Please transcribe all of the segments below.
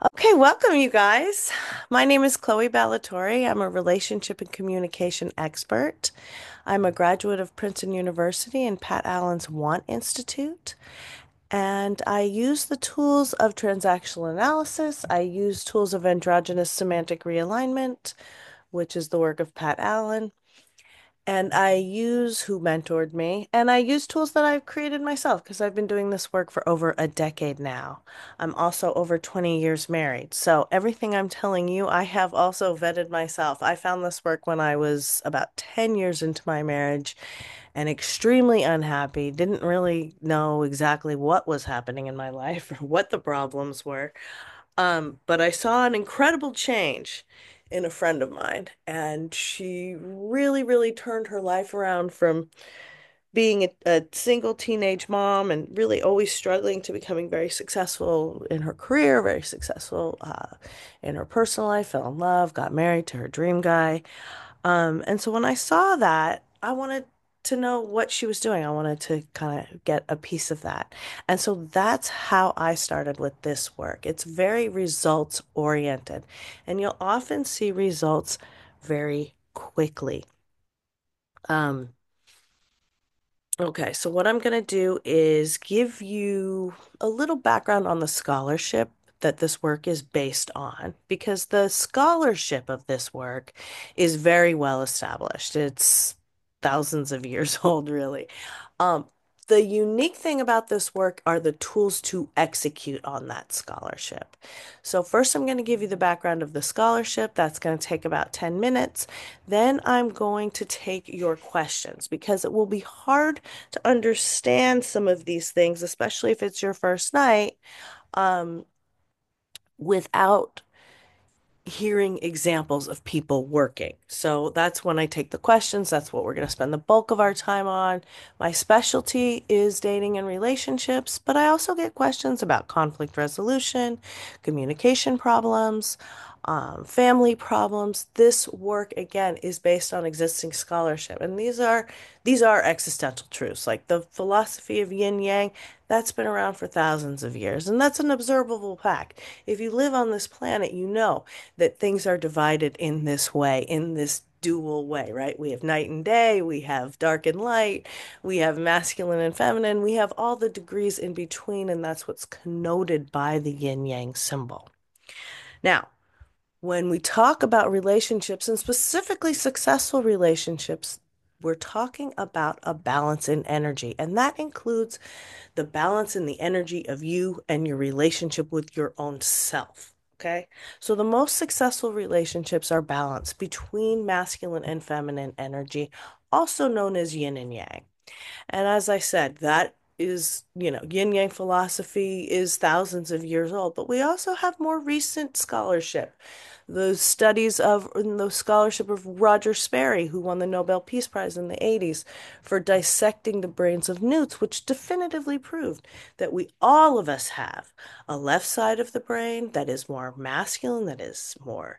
Okay, welcome, you guys. My name is Chloe Ballatori. I'm a relationship and communication expert. I'm a graduate of Princeton University and Pat Allen's Want Institute. And I use the tools of transactional analysis. I use tools of androgynous semantic realignment, which is the work of Pat Allen. And I use who mentored me, and I use tools that I've created myself because I've been doing this work for over a decade now. I'm also over 20 years married. So everything I'm telling you, I have also vetted myself. I found this work when I was about 10 years into my marriage and extremely unhappy. Didn't really know exactly what was happening in my life or what the problems were. But I saw an incredible change in a friend of mine, and she really, really turned her life around from being a single teenage mom and really always struggling to becoming very successful in her career, very successful in her personal life, fell in love, got married to her dream guy. And so when I saw that, I wanted to know what she was doing. I wanted to kind of get a piece of that. And so that's how I started with this work. It's very results oriented, and you'll often see results very quickly. Um, okay, so what I'm going to do is give you a little background on the scholarship that this work is based on, because the scholarship of this work is very well established. It's thousands of years old, really. Um, the unique thing about this work are the tools to execute on that scholarship. So first I'm going to give you the background of the scholarship. That's going to take about 10 minutes. Then I'm going to take your questions because it will be hard to understand some of these things, especially if it's your first night, um, without hearing examples of people working. So that's when I take the questions. That's what we're going to spend the bulk of our time on. My specialty is dating and relationships, but I also get questions about conflict resolution, communication problems, family problems. This work again is based on existing scholarship, and these are existential truths, like the philosophy of yin yang. That's been around for thousands of years, and that's an observable fact. If you live on this planet, you know that things are divided in this way, in this dual way, right? We have night and day, we have dark and light, we have masculine and feminine, we have all the degrees in between, and that's what's connoted by the yin yang symbol. Now, when we talk about relationships and specifically successful relationships, we're talking about a balance in energy, and that includes the balance in the energy of you and your relationship with your own self. Okay. So the most successful relationships are balanced between masculine and feminine energy, also known as yin and yang. And as I said, that is, yin yang philosophy is thousands of years old, but we also have more recent scholarship. The studies of in the scholarship of Roger Sperry, who won the Nobel Peace Prize in the 80s for dissecting the brains of newts, which definitively proved that we all of us have a left side of the brain that is more masculine, that is more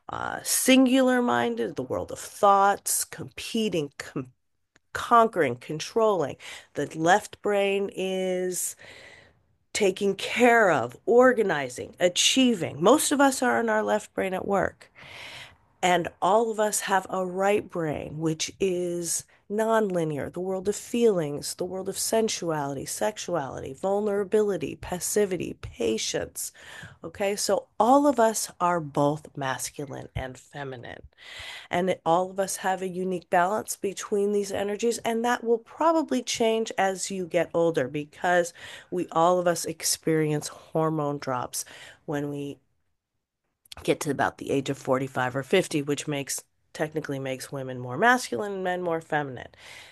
singular minded, the world of thoughts, competing, conquering, controlling. The left brain is taking care of, organizing, achieving. Most of us are in our left brain at work. And all of us have a right brain, which is nonlinear, the world of feelings, the world of sensuality, sexuality, vulnerability, passivity, patience. Okay, so all of us are both masculine and feminine. And all of us have a unique balance between these energies, and that will probably change as you get older because we all of us experience hormone drops when we get to about the age of 45 or 50, which technically makes women more masculine and men more feminine.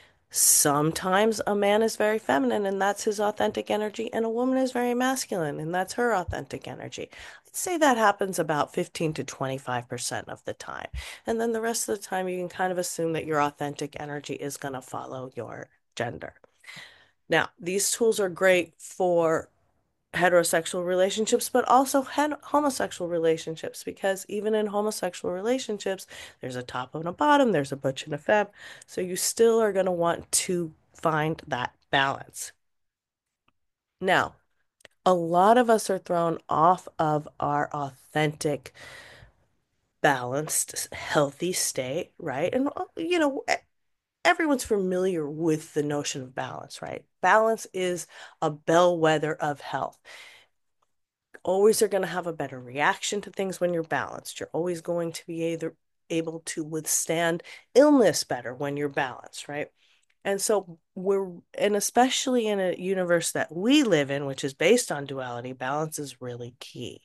Sometimes a man is very feminine and that's his authentic energy, and a woman is very masculine and that's her authentic energy. I'd say that happens about 15 to 25% of the time. And then the rest of the time, you can kind of assume that your authentic energy is going to follow your gender. Now, these tools are great for heterosexual relationships, but also homosexual relationships, because even in homosexual relationships, there's a top and a bottom, there's a butch and a femme. So you still are going to want to find that balance. Now, A lot of us are thrown off of our authentic, balanced, healthy state, right? And, everyone's familiar with the notion of balance, right? Balance is a bellwether of health. Always are going to have a better reaction to things when you're balanced. You're always going to be either able to withstand illness better when you're balanced, right? And so and especially in a universe that we live in, which is based on duality, balance is really key.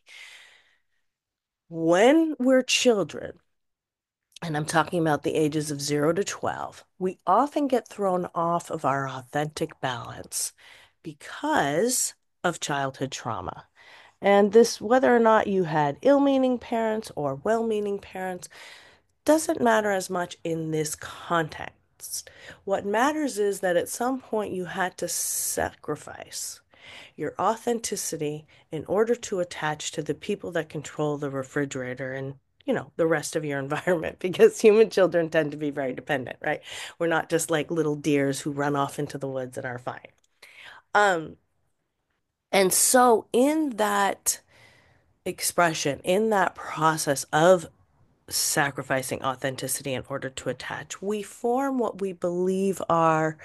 When we're children, and I'm talking about the ages of 0 to 12, we often get thrown off of our authentic balance because of childhood trauma. And this, whether or not you had ill-meaning parents or well-meaning parents, doesn't matter as much in this context. What matters is that at some point you had to sacrifice your authenticity in order to attach to the people that control the refrigerator and, the rest of your environment, because human children tend to be very dependent, right? We're not just like little deers who run off into the woods and are fine. Um, and so in that expression, in that process of sacrificing authenticity in order to attach, we form what we believe are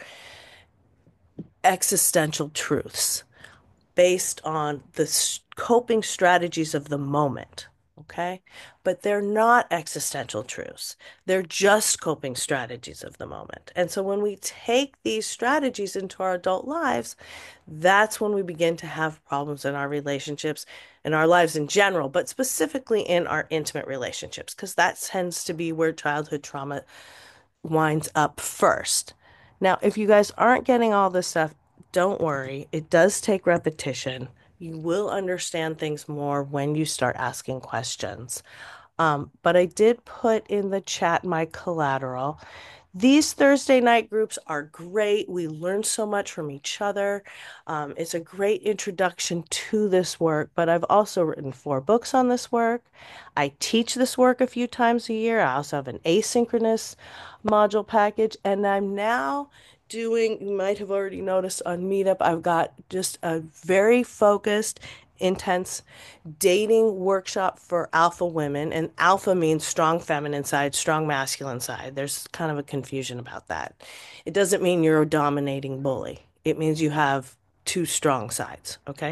existential truths based on the coping strategies of the moment. Okay. But they're not existential truths. They're just coping strategies of the moment. And so when we take these strategies into our adult lives, that's when we begin to have problems in our relationships, in our lives in general, but specifically in our intimate relationships, because that tends to be where childhood trauma winds up first. Now, if you guys aren't getting all this stuff, don't worry. It does take repetition. You will understand things more when you start asking questions. But I did put in the chat my collateral. These Thursday night groups are great. We learn so much from each other. It's a great introduction to this work, but I've also written 4 books on this work. I teach this work a few times a year. I also have an asynchronous module package, and I'm now doing, you might have already noticed on Meetup, I've got just a very focused, intense dating workshop for alpha women. And alpha means strong feminine side, strong masculine side. There's kind of a confusion about that. It doesn't mean you're a dominating bully. It means you have two strong sides, okay?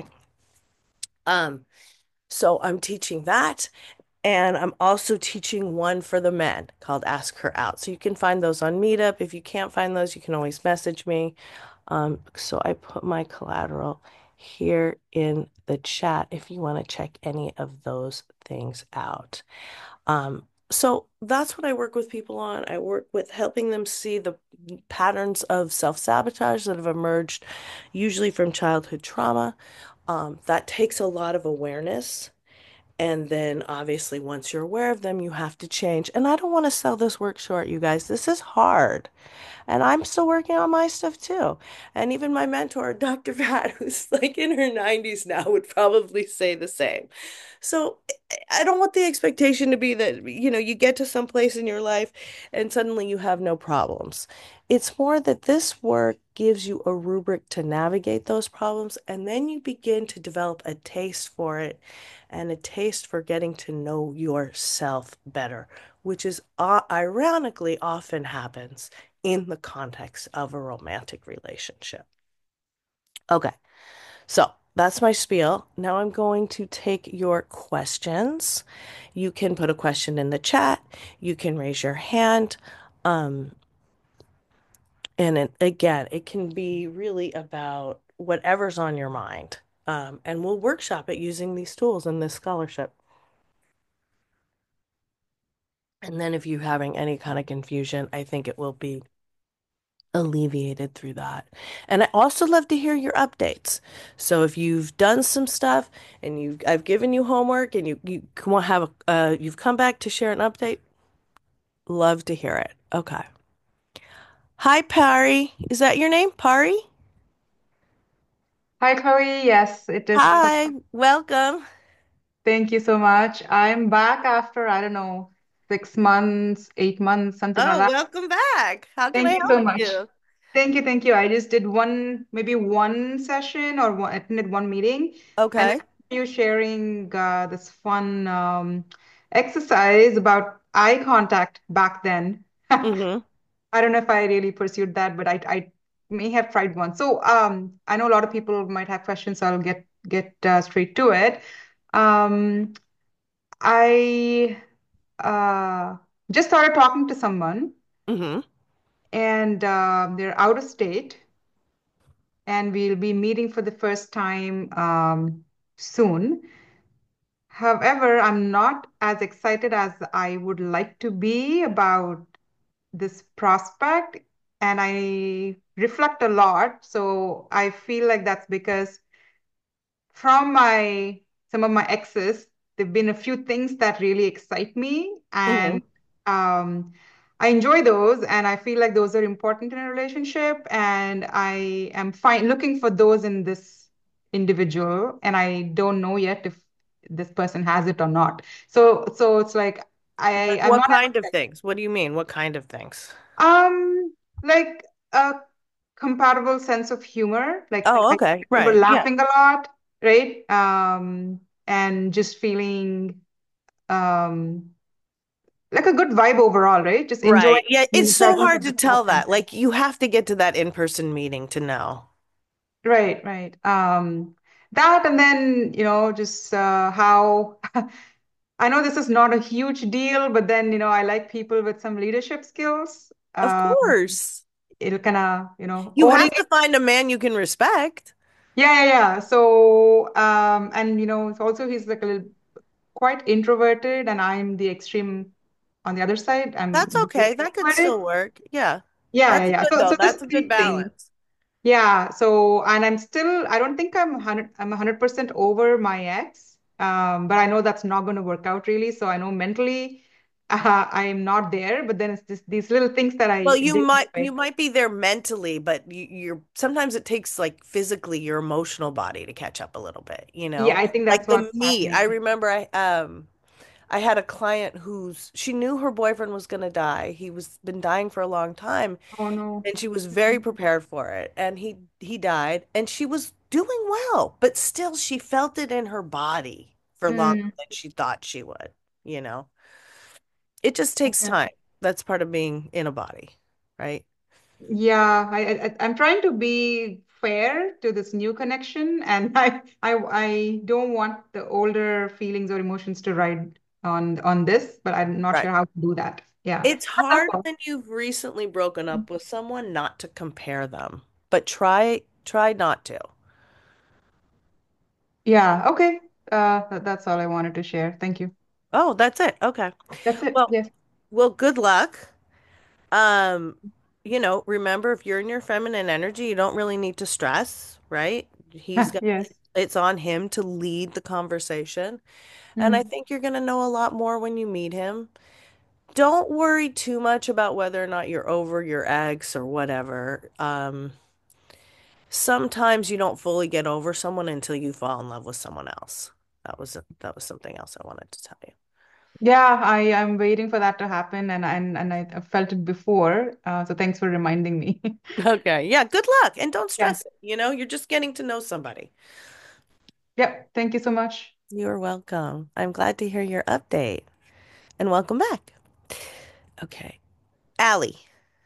Um, so I'm teaching that, and I'm also teaching one for the men called Ask Her Out. So you can find those on Meetup. If you can't find those, you can always message me. So I put my collateral here in the chat if you want to check any of those things out. So that's what I work with people on. I work with helping them see the patterns of self-sabotage that have emerged, usually from childhood trauma. That takes a lot of awareness. And then obviously, once you're aware of them, you have to change. And I don't want to sell this work short, you guys. This is hard. And I'm still working on my stuff too. And even my mentor, Dr. Pat, who's like in her 90s now, would probably say the same. So I don't want the expectation to be that, you get to some place in your life and suddenly you have no problems. It's more that this work gives you a rubric to navigate those problems, and then you begin to develop a taste for it and a taste for getting to know yourself better, which is ironically often happens in the context of a romantic relationship. Okay, so that's my spiel. Now I'm going to take your questions. You can put a question in the chat, you can raise your hand. Um, again, it can be really about whatever's on your mind. And we'll workshop it using these tools and this scholarship. And then if you're having any kind of confusion, I think it will be alleviated through that. And I also love to hear your updates. So if you've done some stuff and I've given you homework and you want to have you've come back to share an update, love to hear it. Okay. Hi, Pari. Is that your name, Pari? Hi, Chloe. Yes, it is. Hi, welcome. Thank you so much. I'm back after, I don't know, 6 months, 8 months, something like Oh, that. welcome back. How can I Thank you so help much. you? Thank you, thank you. I just did maybe one session or attended one meeting, and Okay. you sharing this fun exercise about eye contact back then. Mm-hmm. I don't know if I really pursued that, but I may have tried one. So I know a lot of people might have questions, so I'll get straight to it. Um, I uh, just started talking to someone, Mm-hmm. and they're out of state, and we'll be meeting for the first time soon. However, I'm not as excited as I would like to be about this prospect, and I reflect a lot. So I feel like that's because from my some of my exes, there've been a few things that really excite me, Mm-hmm. and um, I enjoy those, and I feel like those are important in a relationship, and I am fine looking for those in this individual, and I don't know yet if this person has it or not. So it's like Like I'm what not kind of things? What do you mean? What kind of things? like a compatible sense of humor. Oh, I okay. remember Right. Yeah. laughing a lot, right? And just feeling um like a good vibe overall, right? Just enjoying Right. Yeah. It's the so presence hard of to the tell person. that. Like you have to get to that in-person meeting to know. Right, right. That and then, just how I know this is not a huge deal, but then, I like people with some leadership skills. Of course. It'll kind of, You owning. have to find a man you can respect. Yeah, yeah, yeah. So, and it's also he's like a little quite introverted, and I'm the extreme on the other side. That's I'm very okay. That could extroverted. still work. Yeah. Yeah, yeah, That's yeah. good So though. there's That's a good three things. balance. Yeah. So, and I don't think I'm 100% over my ex. But I know that's not going to work out really. So I know mentally, I'm not there. But then it's just these little things that Well, I you did might anyway. you might be there mentally, but you're sometimes it takes like physically your emotional body to catch up a little bit, you Yeah, know? I think Like that's the what's meet. I happening. remember I had a client who's she knew her boyfriend was gonna die. He was been dying for a long time, Oh no. and she was very prepared for it. And he died, and she was doing well, but still she felt it in her body for longer Mm, than she thought she would, you know? It just takes okay. time. That's part of being in a body, right? Yeah, I'm trying to be fair to this new connection, and I don't want the older feelings or emotions to ride on this, but I'm not Right. sure how to do that. Yeah. It's That's hard all. when you've recently broken up with someone not to compare them, but try not to. Yeah, okay. That's all I wanted to share. Thank you. Oh, that's it. Okay. That's it. Well, Yes. well, good luck. Um, remember if you're in your feminine energy, you don't really need to stress, right? Yes. It's on him to lead the conversation. And I Mm. think you're gonna know a lot more when you meet him. Don't worry too much about whether or not you're over your ex or whatever. Sometimes you don't fully get over someone until you fall in love with someone else. That was something else I wanted to tell you. Yeah, I'm waiting for that to happen, and I felt it before. So thanks for reminding me. Okay. Yeah, good luck and don't Yeah. stress it. You're just getting to know somebody. Yep. Thank you so much. You're welcome. I'm glad to hear your update and welcome back. Okay. Allie.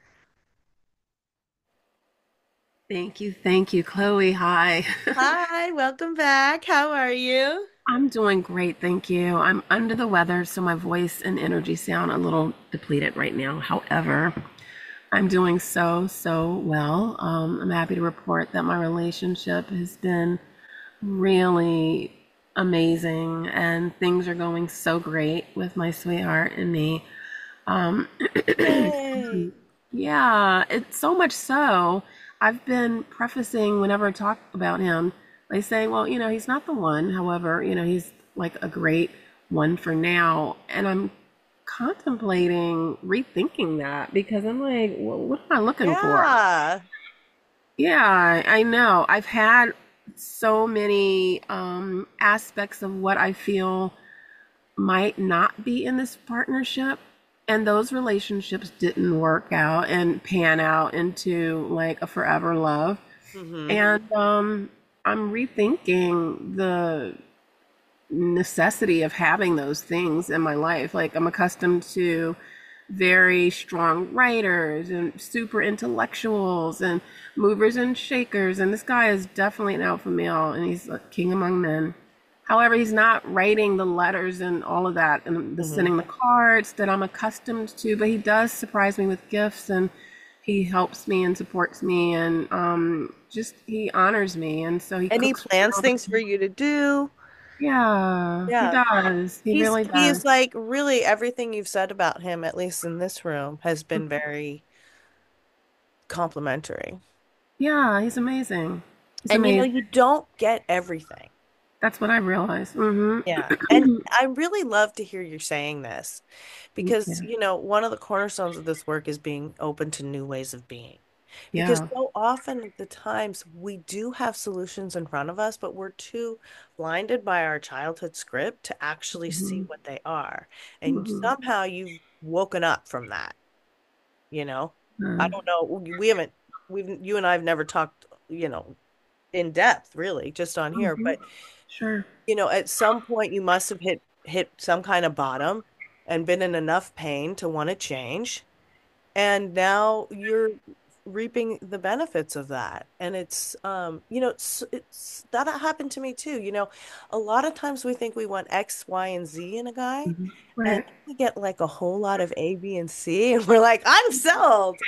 Thank you, Chloe. Hi. Hi, welcome back. How are you? I'm doing great, thank you. I'm under the weather, so my voice and energy sound a little depleted right now. However, I'm doing so well. I'm happy to report that my relationship has been really amazing and things are going so great with my sweetheart and me. Um, Yay. Yeah, it's so much so. I've been prefacing whenever I talk about him by saying, well, he's not the one. However, he's like a great one for now. And I'm contemplating rethinking that because I'm like, well, what am I looking for? Yeah. Yeah, I know. I've had so many aspects of what I feel might not be in this partnership And those relationships didn't work out and pan out into like a forever love. Hmm. And I'm rethinking the necessity of having those things in my life. Like I'm accustomed to very strong writers and super intellectuals and movers and shakers. And this guy is definitely an alpha male and he's a king among men. However, he's not writing the letters and all of that and the Hmm. sending the cards that I'm accustomed to, but he does surprise me with gifts and he helps me and supports me and just he honors me and so he And he cooks for me plans all the things for time. you to do. Yeah, he Yeah. does. He really He's does. like really everything you've said about him, at least in this room, has been very complimentary. Yeah, he's amazing. He's And amazing. you don't get everything. That's what I realized. Yeah. And Mm-hmm. I really love to hear you saying this Thank because, you. one of the cornerstones of this work is being open to new ways of being. Because Yeah. so often at the times we do have solutions in front of us, but we're too blinded by our childhood script to actually see Hmm. what they are. And Hmm. somehow you've woken up from that, you know? I Uh, don't know. You and I have never talked, in depth, really, just on here. mhm. But Sure. at some point you must have hit some kind of bottom and been in enough pain to want to change. And now you're reaping the benefits of that. And it's that happened to me too. A lot of times we think we want X, Y, and Z in a guy, Mhm. and Right. we get like a whole lot of A, B, and C, and we're like, I'm sold.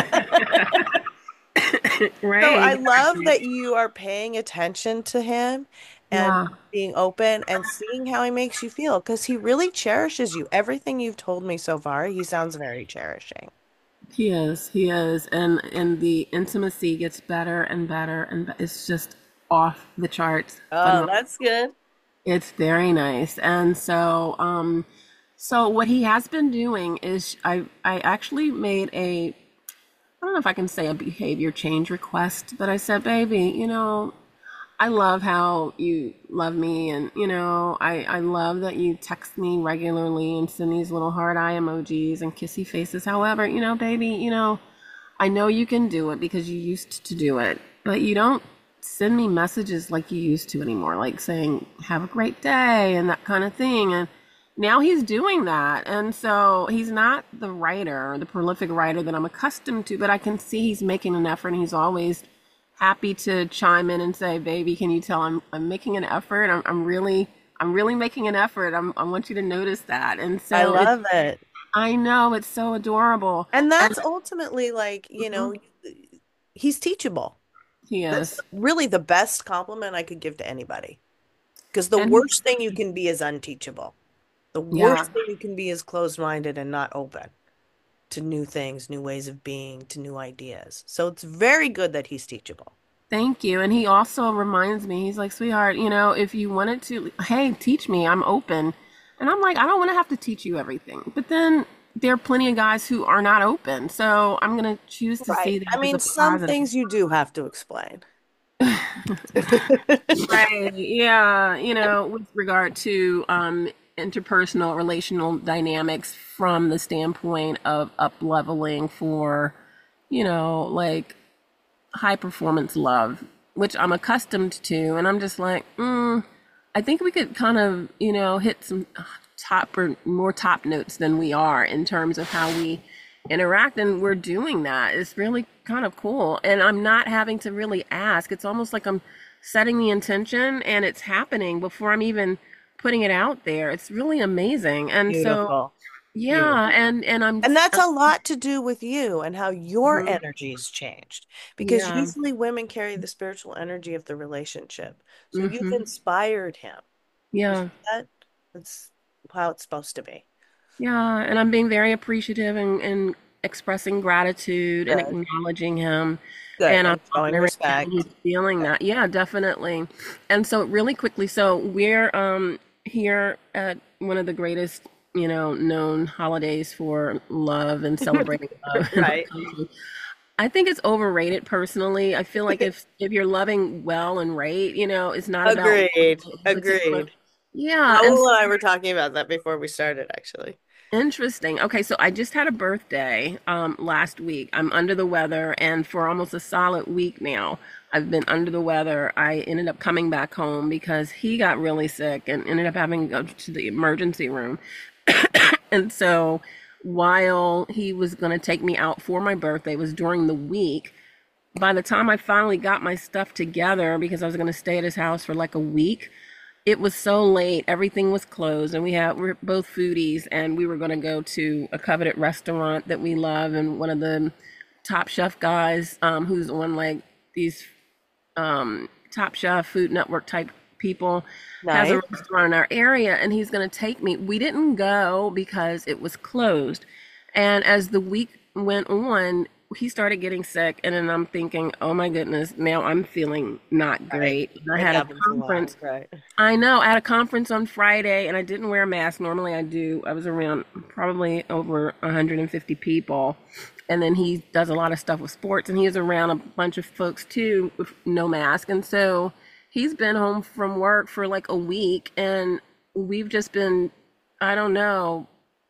So Right. I love Exactly. that you are paying attention to him and Yeah. being open and seeing how he makes you feel because he really cherishes you. Everything you've told me so far, he sounds very cherishing. He is. He is. And the intimacy gets better and better it's just off the charts. Oh, Phenomenal. that's good. It's very nice. And so what he has been doing is I actually made I don't know if I can say a behavior change request, but I said, baby, I love how you love me and I love that you text me regularly and send these little heart eye emojis and kissy faces. However, baby, I know you can do it because you used to do it, but you don't send me messages like you used to anymore, like saying, have a great day and that kind of thing. And now he's doing that. And so he's not the writer, the prolific writer that I'm accustomed to, but I can see he's making an effort and he's always happy to chime in and say, baby, can you tell I'm making an effort? I'm really making an effort. I want you to notice that. And I so love it. I know it's so adorable. And And that's ultimately like, mhm, he's teachable. he That's is. really the best compliment I could give to anybody. Because the And worst thing you can be is unteachable. The yeah. worst thing you can be is closed-minded and not open to new things, new ways of being, to new ideas. So it's very good that he's teachable. Thank you. And he also reminds me, he's like, sweetheart, if you wanted to, hey, teach me, I'm open. And I'm like, I don't want to have to teach you everything. But then there are plenty of guys who are not open. So I'm going to choose to Right. see I that as mean, a some positive. things you do have to explain. Right. Yeah. With regard to interpersonal relational dynamics from the standpoint of up leveling for, like high performance love, which I'm accustomed to. And I'm just like, I think we could kind of, hit some top or more top notes than we are in terms of how we interact. And we're doing that. It's really kind of cool. And I'm not having to really ask. It's almost like I'm setting the intention and it's happening before I'm even putting it out there. It's really amazing. And so, Beautiful. yeah. Beautiful. And I'm, And that's a lot to do with you and how your mhm, energy's changed. Because yeah. usually women carry the spiritual energy of the relationship. So you've Hmm. inspired him. You see Yeah. that? That's how it's supposed to be. Yeah, and I'm being very appreciative and expressing gratitude and Good. acknowledging him. Good. And I'm And showing honoring him and he's respect. feeling that. Yeah, definitely. And so really quickly, so we're here at one of the greatest, known holidays for love and celebrating love. Right. I think it's overrated personally. I feel like if you're loving well and right, it's not about Agreed. particular. Agreed. Yeah, and Raul and I were talking about that before we started, actually. Interesting. Okay, so I just had a birthday last week. I'm under the weather, and for almost a solid week now, I've been under the weather. I ended up coming back home because he got really sick and ended up having to go to the emergency room. And so while he was going to take me out for my birthday, it was during the week. By the time I finally got my stuff together, because I was going to stay at his house for like a week, it was so late. Everything was closed, and we're both foodies, and we were going to go to a coveted restaurant that we love, and one of the Top Chef guys, who's on like these Top Chef, Food Network type people, has a Nice. restaurant in our area, and he's going to take me. We didn't go because it was closed. And as the week went on, he started getting sick, and then I'm thinking, oh my goodness, now I'm feeling not Right. great. And I It had a happens a lot, conference. right? I know. I had a conference on Friday and I didn't wear a mask. Normally I do. I was around probably over 150 people. And then he does a lot of stuff with sports and he is around a bunch of folks too with no mask. And so he's been home from work for like a week and we've just been, I don't know,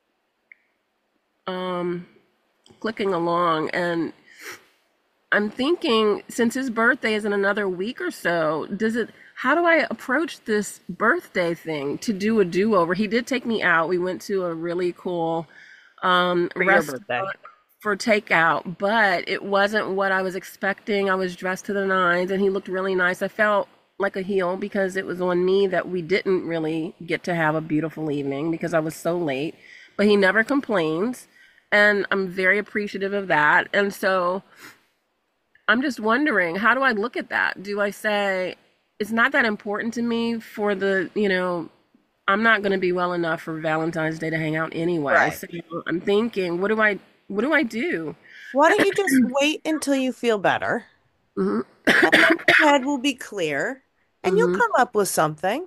um, clicking along. And I'm thinking, since his birthday is in another week or so, how do I approach this birthday thing to do a do-over? He did take me out. We went to a really cool For your birthday. restaurant for takeout, but it wasn't what I was expecting. I was dressed to the nines and he looked really nice. I felt like a heel because it was on me that we didn't really get to have a beautiful evening because I was so late, but he never complains. And I'm very appreciative of that. And so I'm just wondering, how do I look at that? Do I say it's not that important to me for I'm not going to be well enough for Valentine's Day to hang out anyway. Right. So I'm thinking, what do I do? Why don't you just wait until you feel better, Mhm. and then your head will be clear, and you'll Mhm. come up with something,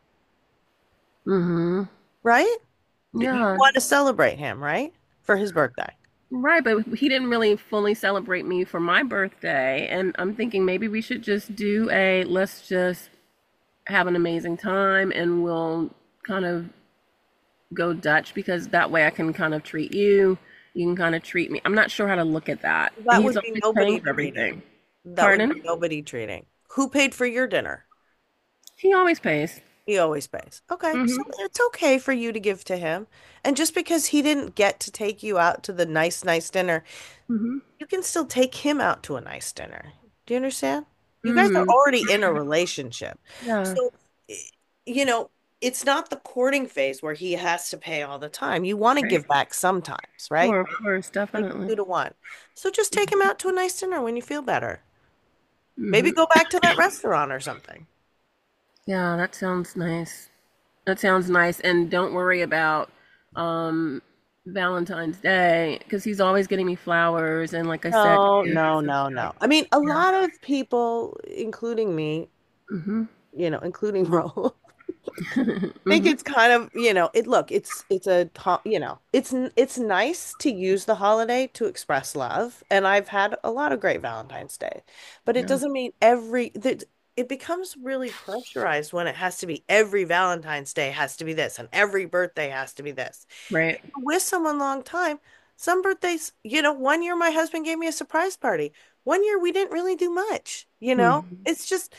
Mhm. right? You Yeah. want to celebrate him, right? For his birthday. Right, but he didn't really fully celebrate me for my birthday, and I'm thinking maybe we should just do a let's just have an amazing time and we'll kind of go Dutch because that way I can kind of treat you. You can kind of treat me. I'm not sure how to look at that. And That he's would be always paying nobody for everything. treating. That would be Pardon? nobody treating. Who paid for your dinner? He always pays. He always pays. Okay, so Hmm. it's okay for you to give to him. And just because he didn't get to take you out to the nice, nice dinner, Hmm. you can still take him out to a nice dinner. Do you understand? You guys are Hmm. already in a relationship. Yeah. So, i- you know, it's not the courting phase where he has to pay all the time. You want to Right. give back sometimes, right? Sure, of course, Like definitely. 2 to 1. So just take him out to a nice dinner when you feel better. Maybe Hmm. go back to that restaurant or something. Yeah, that sounds nice. That sounds nice. And don't worry about um Valentine's Day because he's always getting me flowers and like I said, No, no, gifts and no, stuff. no. I mean, a Yeah. lot of people, including me, Hmm. including Ro, think Hmm. it's kind of, it's a, it's nice to use the holiday to express love, and I've had a lot of great Valentine's Day, but it Yeah. doesn't mean that it becomes really pressurized when it has to be every Valentine's Day has to be this, and every birthday has to be this. Right. If you're with someone long time, some birthdays, one year my husband gave me a surprise party. One year we didn't really do much, Hmm. It's just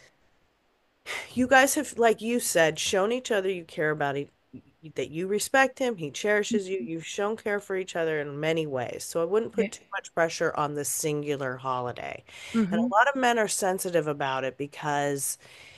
you guys have, like you said, shown each other you care about it, that you respect him, he cherishes you. You've shown care for each other in many ways. So I wouldn't put Right. too much pressure on this singular holiday. And Hmm. a lot of men are sensitive about it because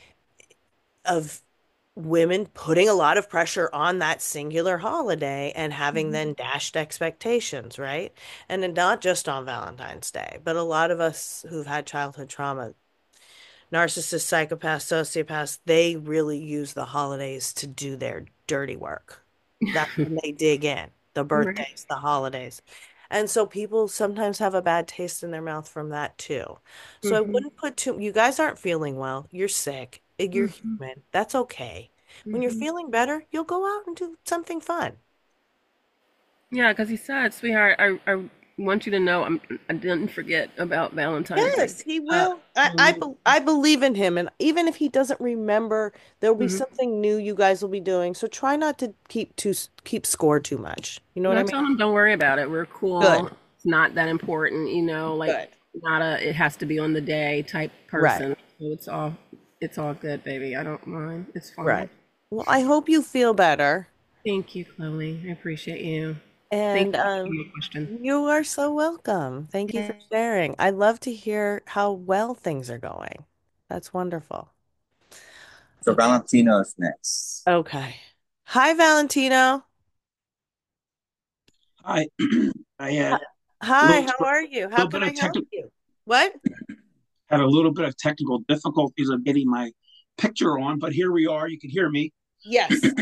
of women putting a lot of pressure on that singular holiday and having Hmm. then dashed expectations, right? And then not just on Valentine's Day, but a lot of us who've had childhood trauma, narcissists, psychopaths, sociopaths, they really use the holidays to do their dirty work. That's when they dig in, the Right. birthdays, the holidays. And so people sometimes have a bad taste in their mouth from that too. So I Hmm. wouldn't put too, you guys aren't feeling well. You're sick. You're Hmm. human. That's okay. When you're Hmm. feeling better, you'll go out and do something fun. Yeah, because he said, sweetheart, I want you to know I didn't forget about Valentine's Day. Yes, he Uh, will. I believe in him, and even if he doesn't remember, there'll be mhm. something new you guys will be doing. So try not to keep score too much. You know what No, I I mean? told him don't worry about it. We're cool. Good. It's not that important, like Good. not a it has to be on the day type Right. person. So it's all good, baby. I don't mind. It's Right. fine. Well, I hope you feel better. Thank you, Chloe. I appreciate you. Thank And you for asking me a question. you are so welcome. Thank you for sharing. I love to hear how well things are going. That's wonderful. So Okay. Valentino's next. Okay. Hi, Valentino. I I Hi, had a Hi, how are you? How little can bit I of help you? What? technical difficulties of getting my picture on, but here we are. You can hear me. Yes.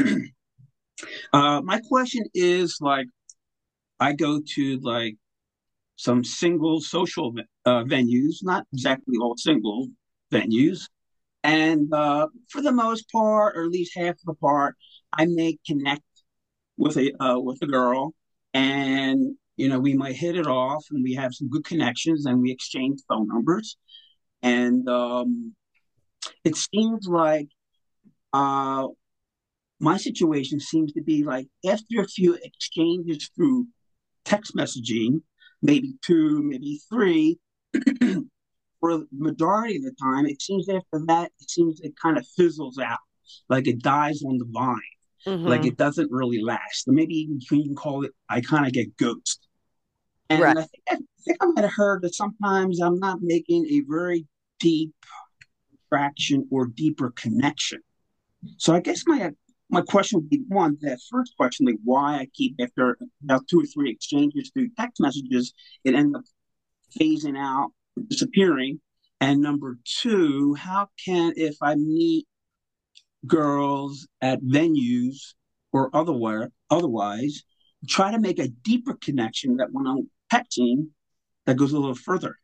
My question is like I go to like some single social venues, not exactly all single venues, and for the most part, or at least half of the part, I may connect with a girl, and we might hit it off, and we have some good connections, and we exchange phone numbers, and it seems like uh, my situation seems to be like after a few exchanges through text messaging, maybe two, maybe three, for the majority of the time, it seems after that, it seems it kind of fizzles out, like it dies on the vine, like Mm-hmm. it doesn't really last. Or maybe you can call it, I kind of get ghost. Right. And I think I might have heard that sometimes I'm not making a very deep traction or deeper connection. So I guess my question would be one, that first question, like why I keep after about two or three exchanges through text messages, it ends up phasing out, disappearing. And number two, how can if I meet girls at venues or otherwise try to make a deeper connection that when I'm texting that goes a little further.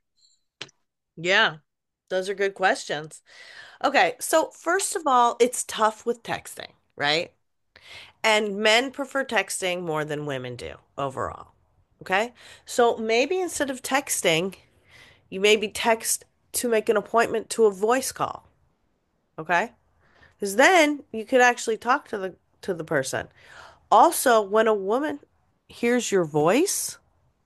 Yeah. Those are good questions. Okay, so first of all, it's tough with texting, right? And men prefer texting more than women do overall. Okay? So maybe instead of texting, you maybe text to make an appointment to a voice call. Okay? Because then you could actually talk to the person. Also, when a woman hears your voice,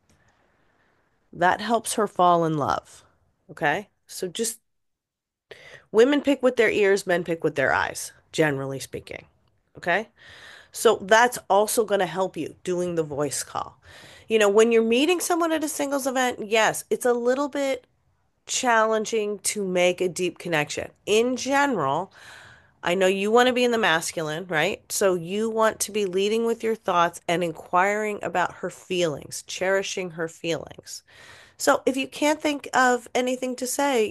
that helps her fall in love. Okay? So just women pick with their ears, men pick with their eyes, generally speaking. Okay? So that's also going to help you doing the voice call. When you're meeting someone at a singles event, yes, it's a little bit challenging to make a deep connection. In general, I know you want to be in the masculine, right? So you want to be leading with your thoughts and inquiring about her feelings, cherishing her feelings. So if you can't think of anything to say,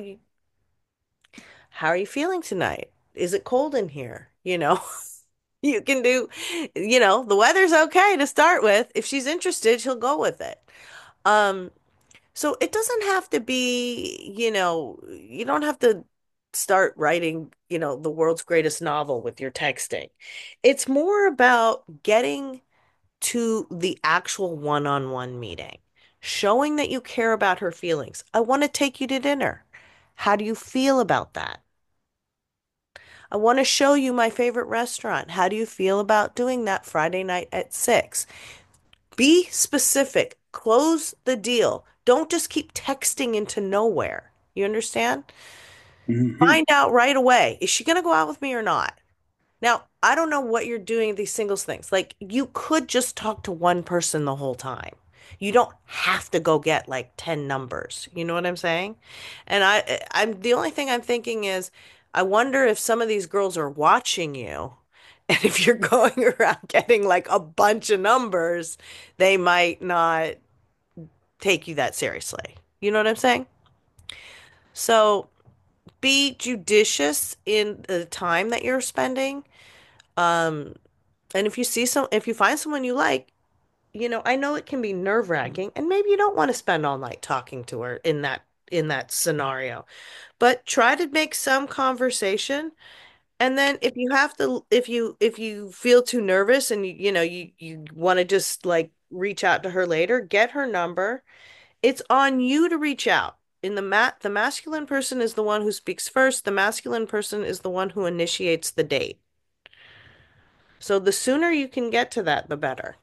how are you feeling tonight? Is it cold in here? You can do, the weather's okay to start with. If she's interested, she'll go with it. Um, so it doesn't have to be, you don't have to start writing, the world's greatest novel with your texting. It's more about getting to the actual one-on-one meeting, showing that you care about her feelings. I want to take you to dinner. How do you feel about that? I want to show you my favorite restaurant. How do you feel about doing that Friday night at 6? Be specific. Close the deal. Don't just keep texting into nowhere. You understand? Mm-hmm. Find out right away. Is she going to go out with me or not? Now, I don't know what you're doing at these singles things. Like, you could just talk to one person the whole time. You don't have to go get like 10 numbers. You know what I'm saying? And I'm the only thing I'm thinking is I wonder if some of these girls are watching you. And if you're going around getting like a bunch of numbers, they might not take you that seriously. You know what I'm saying? So be judicious in the time that you're spending. Um, And if you find someone you like, I know it can be nerve-wracking, and maybe you don't want to spend all night talking to her in that scenario. But try to make some conversation And then if you have to, if you feel too nervous and you want to just like reach out to her later, get her number. It's on you to reach out. The masculine person is the one who speaks first. The masculine person is the one who initiates the date. So the sooner you can get to that, the better.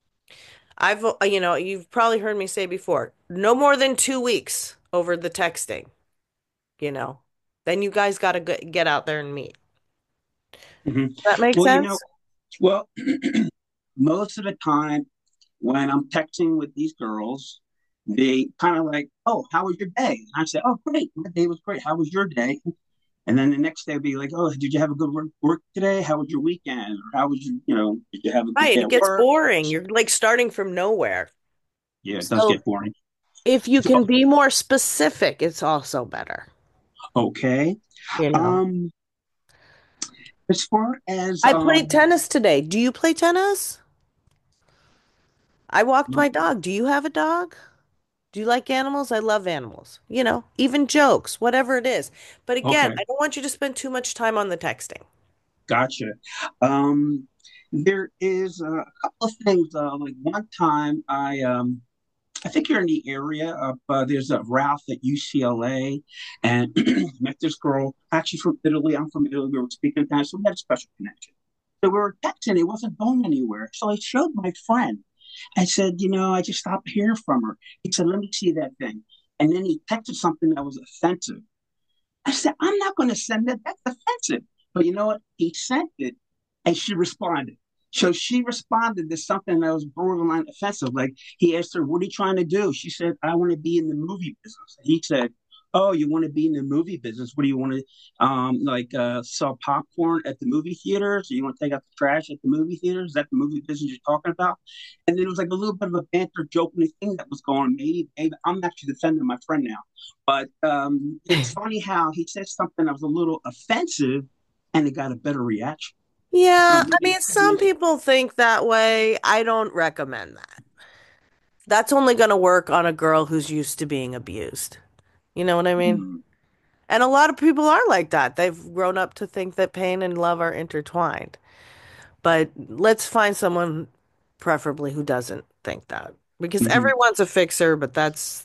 You've probably heard me say before, no more than 2 weeks over the texting, you know. Then you guys got to get out there and meet. Hmm. That makes Well, sense? well, most of the time when I'm texting with these girls, they kind of like, "Oh, how was your day?" And I say, "Oh, great, my day was great. How was your day?" And then the next day, I'll be like, "Oh, did you have a good work today? How was your weekend? Or how was did you have a good Right, day it at gets work?" boring. You're like starting from nowhere. Yeah, it does So get boring. if you So, can be more specific, it's also better, okay. you know. Um, as far as I played tennis today. Do you play tennis? I walked my dog. Do you have a dog? Do you like animals? I love animals. Even jokes, whatever it is. But again, okay, I don't want you to spend too much time on the texting. gotcha. Um, there is a couple of things. Like one time, I think you're in the area of there's a Ralph at UCLA, and met this girl actually from Italy. I'm from Italy. We were speaking Italian, so we had a special connection. So we were texting. It wasn't going anywhere. So I showed my friend. I said, I just stopped hearing from her. He said, let me see that thing. And then he texted something that was offensive. I said, I'm not going to send that. That's offensive. But you know what? He sent it and she responded. So she responded to something that was borderline offensive. Like he asked her, what are you trying to do? She said, I want to be in the movie business. And he said, oh, you want to be in the movie business? What do you want to sell popcorn at the movie theaters? Or you want to take out the trash at the movie theaters? Is that the movie business you're talking about? And then it was like a little bit of a banter, joking thing that was going on. Maybe I'm actually defending my friend now, but it's funny how he said something that was a little offensive, and it got a better reaction. Yeah, I Maybe, mean, some people think that way. I don't recommend that. That's only going to work on a girl who's used to being abused. You know what I mean? mm, And a lot of people are like that. They've grown up to think that pain and love are intertwined. But let's find someone preferably who doesn't think that. Because mhm. everyone's a fixer, but that's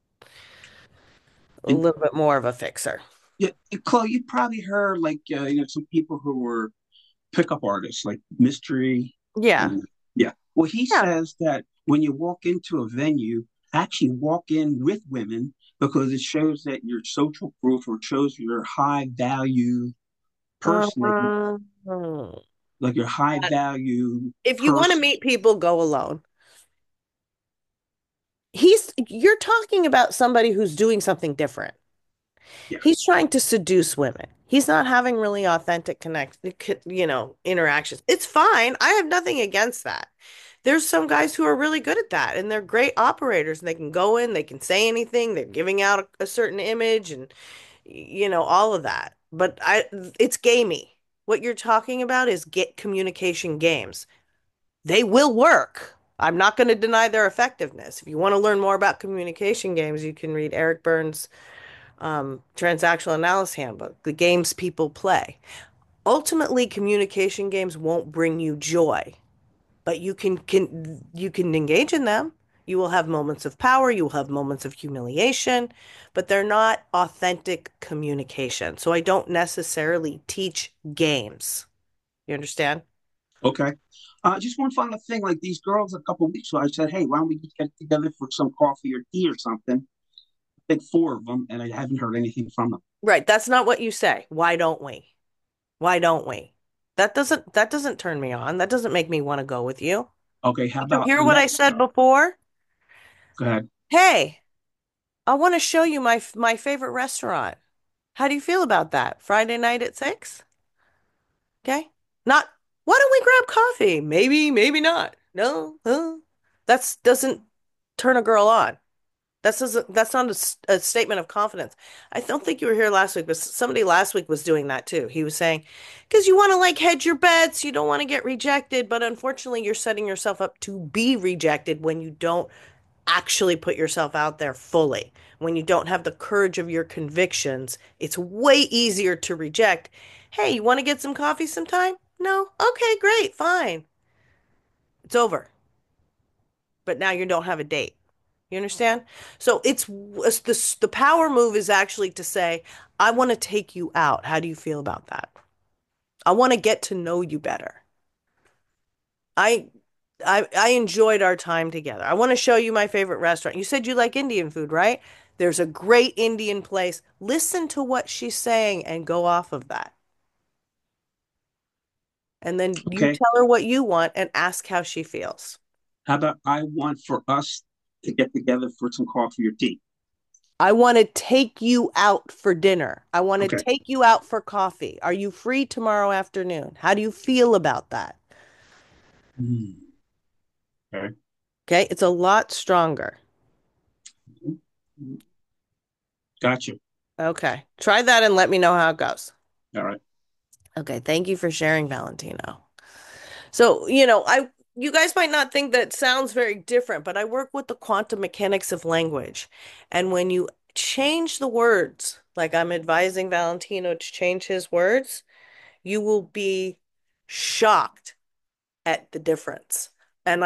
a And little bit more of a fixer. yeah, Chloe, you probably heard like some people who were pickup artists, like Mystery, Yeah. and yeah. Well, he Yeah. says that when you walk into a venue, actually walk in with women because it shows that you're social proof or shows you're high value person, Um, like your high value if you want to person. meet people, go alone. You're talking about somebody who's doing something different. Yeah. He's trying to seduce women. He's not having really authentic interactions. It's fine. I have nothing against that. There's some guys who are really good at that and they're great operators and they can go in, they can say anything, they're giving out a certain image and all of that. But it's gamey. What you're talking about is get communication games. They will work. I'm not going to deny their effectiveness. If you want to learn more about communication games, you can read Eric Burns' Transactional Analysis Handbook, the games people play. Ultimately, communication games won't bring you joy, but you can engage in them. You will have moments of power, you will have moments of humiliation, but they're not authentic communication. So I don't necessarily teach games. You understand? Okay. Just one final thing, like these girls a couple of weeks ago, I said, hey, why don't we just get together for some coffee or tea or something? I think four of them, and I haven't heard anything from them. Right. That's not what you say. Why don't we? Why don't we? That doesn't turn me on. That doesn't make me want to go with you. Okay, how Did you about hear what I let's said before? go ahead. Hey, I want to show you my favorite restaurant. How do you feel about that? Friday night at 6? Okay. Not, why don't we grab coffee? Maybe, maybe not. No, that's doesn't turn a girl on. That's not a statement of confidence. I don't think you were here last week, but somebody last week was doing that too. He was saying, because you want to like hedge your bets, you don't want to get rejected, but unfortunately, you're setting yourself up to be rejected when you don't actually put yourself out there fully. When you don't have the courage of your convictions, it's way easier to reject. Hey, you want to get some coffee sometime? No? Okay, great, fine. It's over. But now you don't have a date. You understand? So it's the power move is actually to say, I want to take you out. How do you feel about that? I want to get to know you better. I I enjoyed our time together. I want to show you my favorite restaurant. You said you like Indian food, right? There's a great Indian place. Listen to what she's saying and go off of that. And then you Okay. tell her what you want and ask how she feels. How about I want for us to get together for some coffee or tea? I want to take you out for dinner. I want to Okay. take you out for coffee. Are you free tomorrow afternoon? How do you feel about that? Hmm. Okay. Okay, it's a lot stronger. Gotcha. Okay, try that and let me know how it goes. All right. Okay, thank you for sharing, Valentino. So, you guys might not think that sounds very different, but I work with the quantum mechanics of language. And when you change the words, like I'm advising Valentino to change his words, you will be shocked at the difference. And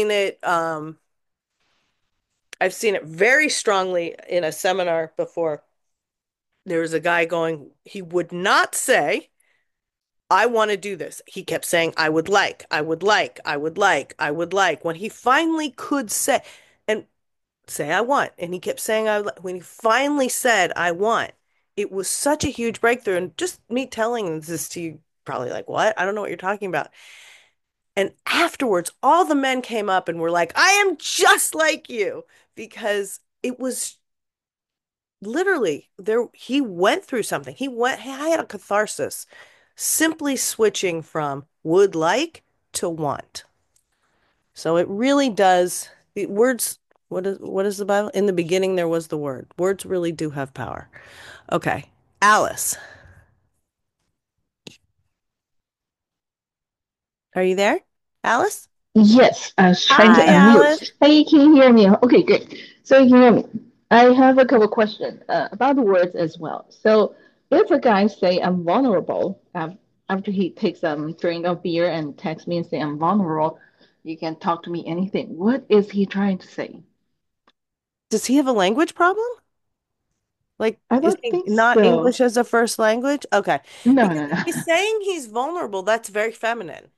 I've seen it very strongly in a seminar before. There was a guy going, he would not say, I want to do this. He kept saying, I would like, I would like, I would like, I would like. When he finally could say, and say, I want, and he kept saying, when he finally said, I want, it was such a huge breakthrough. And just me telling this to you, probably like, what? I don't know what you're talking about. And afterwards, all the men came up and were like, I am just like you, because it was literally there. He went through something. I had a catharsis simply switching from would like to want. So it really does. The words, what is the Bible? In the beginning, there was the word. Words really do have power. Okay. Alice, are you there? Alice? Yes, I was trying to Hi, Alice. unmute. Hey, can you hear me? Okay, great. So you can hear me. I have a couple questions about the words as well. So if a guy say I'm vulnerable after he takes a drink of beer and texts me and say I'm vulnerable, you can talk to me anything. What is he trying to say? Does he have a language problem? Like, I is don't he think not so. English as a first language? Okay. No, Because no, if no. he's saying he's vulnerable, that's very feminine,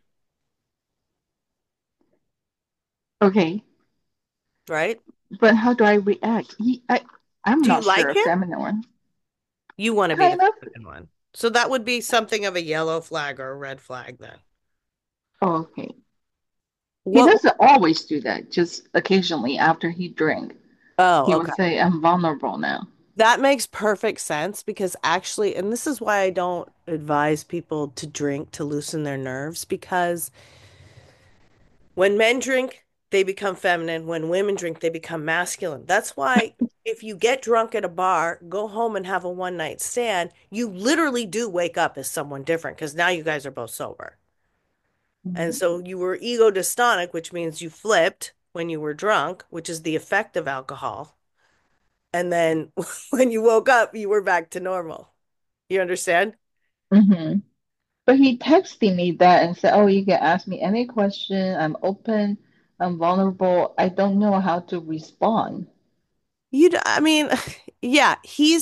Okay, right? but how do I react? I'm Do you not sure like if him? feminine one. You want to be the Kind of. feminine one. So that would be something of a yellow flag or a red flag then. Okay. He What? doesn't always do that, just occasionally after he drink. He Oh, would okay. say, I'm vulnerable now. That makes perfect sense because actually, and this is why I don't advise people to drink to loosen their nerves because when men drink, they become feminine. When women drink, they become masculine. That's why if you get drunk at a bar, go home and have a one night stand, you literally do wake up as someone different because now you guys are both sober. And Mhm. so you were ego dystonic, which means you flipped when you were drunk, which is the effect of alcohol. And then when you woke up, you were back to normal. You understand? Mhm. But he texted me that and said, "Oh, you can ask me any question. I'm open. I'm vulnerable. I don't know how to respond." I mean, yeah,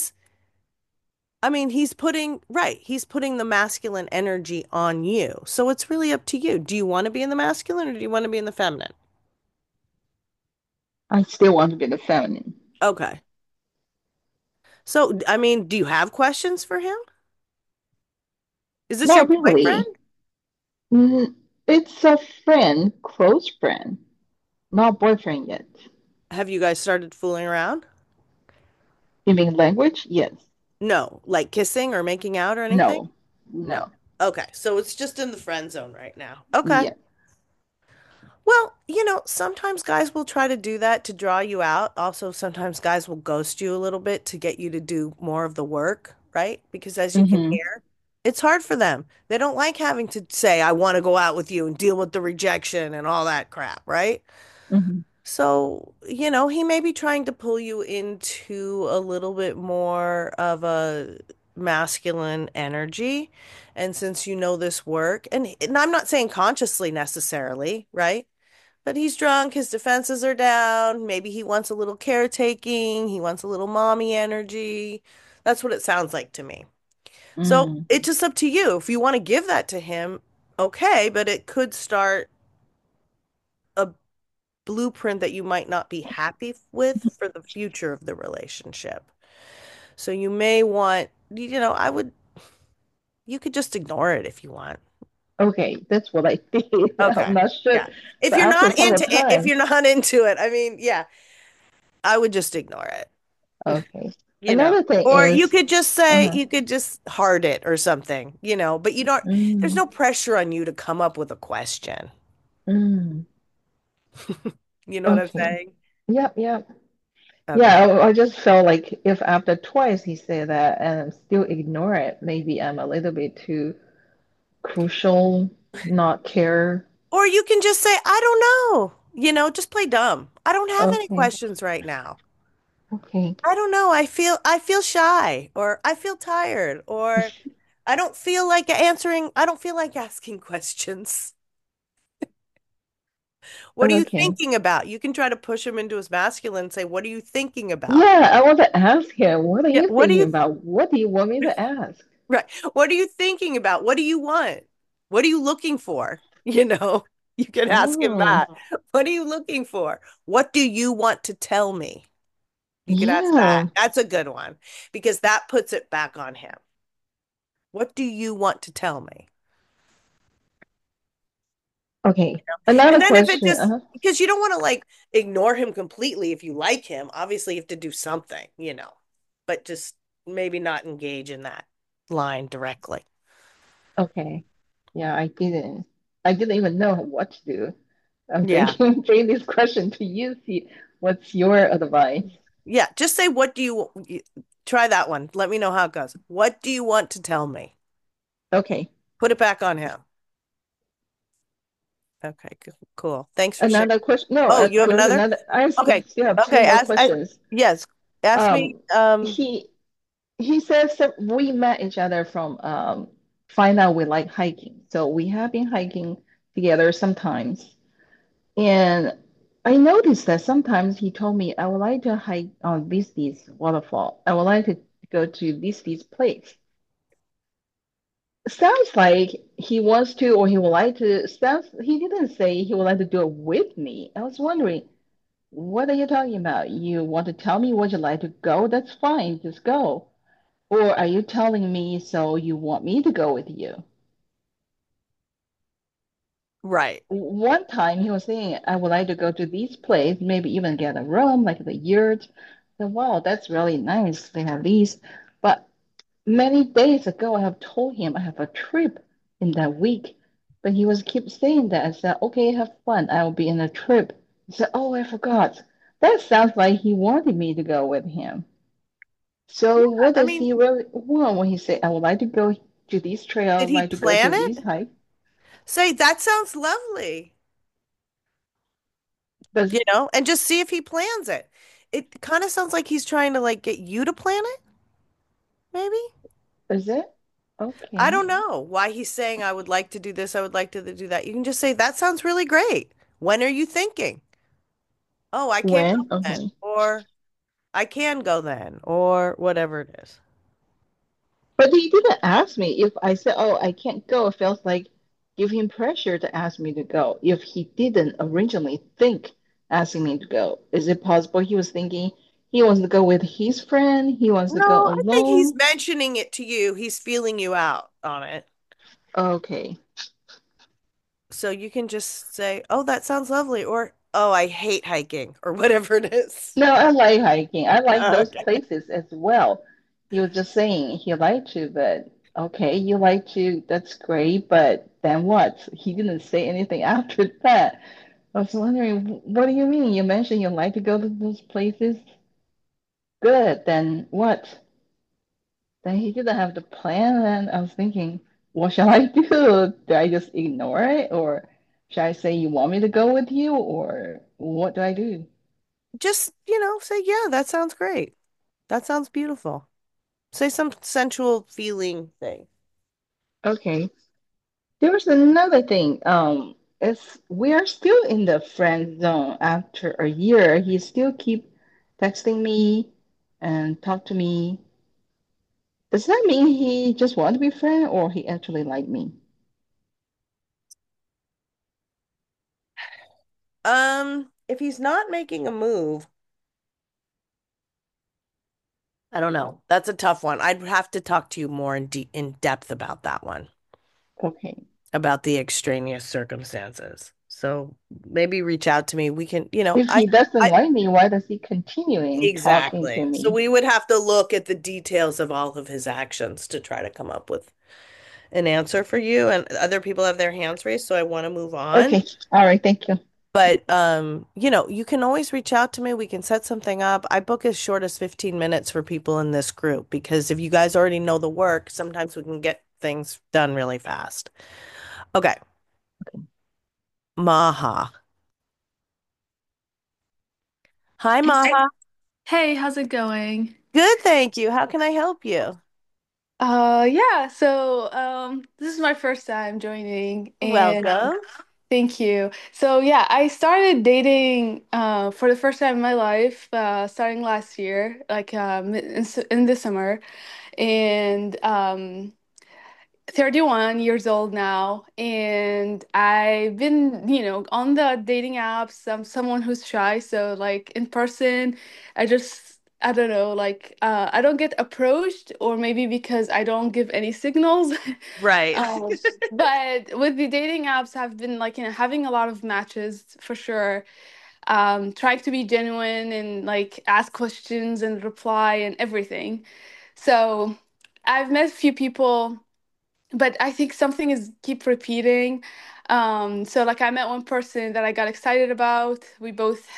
he's putting the masculine energy on you. So it's really up to you. Do you want to be in the masculine or do you want to be in the feminine? I still want to be the feminine. Okay. So, I mean, do you have questions for him? Is this your Not really. boyfriend? Mm, it's a friend, close friend, not boyfriend yet. Have you guys started fooling around? You mean language? Yes. No, like kissing or making out or anything? No. No. No. Okay. So it's just in the friend zone right now. Okay. Yeah. Well, sometimes guys will try to do that to draw you out. Also, sometimes guys will ghost you a little bit to get you to do more of the work, right? Because as you can Mm-hmm. hear, it's hard for them. They don't like having to say, I want to go out with you and deal with the rejection and all that crap, right? Mm-hmm. So, he may be trying to pull you into a little bit more of a masculine energy. And since you know this work, and I'm not saying consciously necessarily, right? But he's drunk, his defenses are down. Maybe he wants a little caretaking, he wants a little mommy energy. That's what it sounds like to me. So Mm, it's just up to you. If you want to give that to him, okay, but it could start a blueprint that you might not be happy with for the future of the relationship. So you may want, you could just ignore it if you want. okay, that's what I did. I'm Okay. not sure. Yeah. If But you're after not some into it, if time, you're not into it, I mean, yeah, I would just ignore it, okay. you know. Another thing Or you is, could just say, uh, you could just heart it or something, but you don't, there's mm, no pressure on you to come up with a question. mm, You know what I'm okay. saying? Yep, yep. Yeah, Okay. I just felt like if after twice he said that and still ignore it, maybe I'm a little bit too crucial, not care. Or you can just say, I don't know, just play dumb. I don't have any Okay, questions right now. okay. I don't know. I feel shy or I feel tired or I don't feel like asking questions. What are you Okay. thinking about? You can try to push him into his masculine and say, what are you thinking about? Yeah, I want to ask him, what are Yeah, you what do thinking you about? What do you want me to ask? right? What are you thinking about? What do you want? What are you looking for? You can ask him Oh, that. What are you looking for? What do you want to tell me? You could ask that. yeah. That's a good one because that puts it back on him. What do you want to tell me? Okay. Another And then if it question. just because you don't want to like ignore him completely if you like him, obviously you have to do something, but just maybe not engage in that line directly. Okay. Yeah, I didn't even know what to do. I'm Yeah. thinking, bring this question to you, see what's your advice? Yeah. Just say, try that one. Let me know how it goes. What do you want to tell me? Okay. Put it back on him. Okay, cool. Thanks for sharing. Another question. No, Oh, you have there's another? another. I Okay. still have two Okay. more questions. Yes. Ask me. Um, he he says that we met each other from find out we like hiking. So we have been hiking together sometimes. And I noticed that sometimes he told me I would like to hike on this waterfall. I would like to go to this place. Sounds like he wants to, or he would like to. Sounds he didn't say he would like to do it with me. I was wondering, what are you talking about? You want to tell me would you like to go? That's fine, just go. Or are you telling me so you want me to go with you? Right. One time he was saying, I would like to go to this place, maybe even get a room like the yurt. So, wow, that's really nice. They have these. But many days ago, I have told him I have a trip in that week. But he was keep saying that. I said, okay, have fun. I will be in a trip. He said, oh, I forgot. That sounds like he wanted me to go with him. So what I does mean, he really want when he say, I would like to go to this trail, I did would he like to go to plan this it? hike? Say, that sounds lovely, Does and just see if he plans it. It kind of sounds like he's trying to like get you to plan it, maybe. is it? I Okay. don't know why he's saying I would like to do this, I would like to do that. You can just say that sounds really great. When are you thinking? Oh, I can't go When? then, Okay. or I can go then, or whatever it is. But he didn't ask me if I said, oh, I can't go. It feels like give him pressure to ask me to go. If he didn't originally think asking me to go, is it possible he was thinking he wants to go with his friend? He wants to go No, I think he's alone? mentioning it to you. He's feeling you out on it. Okay. So you can just say, "Oh, that sounds lovely," or "Oh, I hate hiking," or whatever it is. No, I like hiking. I like those Okay. places as well. He was just saying he liked to, but okay, you like to, that's great, but then what? He didn't say anything after that. I was wondering, what do you mean? You mentioned you like to go to those places? Good, then what? Then he didn't have the plan, and I was thinking, what shall I do? Do I just ignore it? Or should I say you want me to go with you? Or what do I do? Just, say, "Yeah, that sounds great. That sounds beautiful." Say some sensual feeling thing. Okay. There was another thing. It's we are still in the friend zone after a year. He still keep texting me and talk to me. Does that mean he just want to be friend or he actually like me? If he's not making a move, I don't know. That's a tough one. I'd have to talk to you more in depth about that one, Okay. about the extraneous circumstances. So maybe reach out to me. We can, you know, If he doesn't I like me, why does he continuing talking to exactly. So me? we would have to look at the details of all of his actions to try to come up with an answer for you. And other people have their hands raised, so I want to move on. Okay. All right. Thank you. But you know, you can always reach out to me. We can set something up. I book as short as 15 minutes for people in this group because if you guys already know the work, sometimes we can get things done really fast. Okay. Maha. Hi, Hey, Maha. hey, how's it going? Good, thank you. How can I help you? Yeah, so this is my first time joining and Welcome. thank you. So yeah, I started dating for the first time in my life starting last year, like in the summer and 31 years old now, and I've been, on the dating apps. I'm someone who's shy, so like in person, I don't know, like I don't get approached, or maybe because I don't give any signals. Right. Um, but with the dating apps, I've been like, having a lot of matches for sure. Trying to be genuine and like ask questions and reply and everything. So I've met a few people, but I think something is keep repeating. So like I met one person that I got excited about. We both,